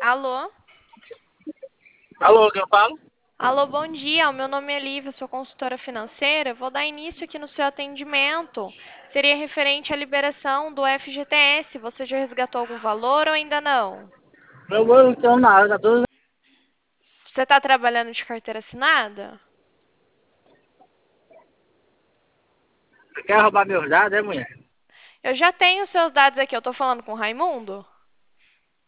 Alô? Alô, quem eu falo? Alô, bom dia. O meu nome é Lívia, sou consultora financeira. Vou dar início aqui no seu atendimento. Seria referente à liberação do FGTS. Você já resgatou algum valor ou ainda não? Eu vou então nada, tá tudo. Você está trabalhando de carteira assinada? Você quer roubar meus dados, é, mulher? Eu já tenho seus dados aqui. Eu estou falando com o Raimundo?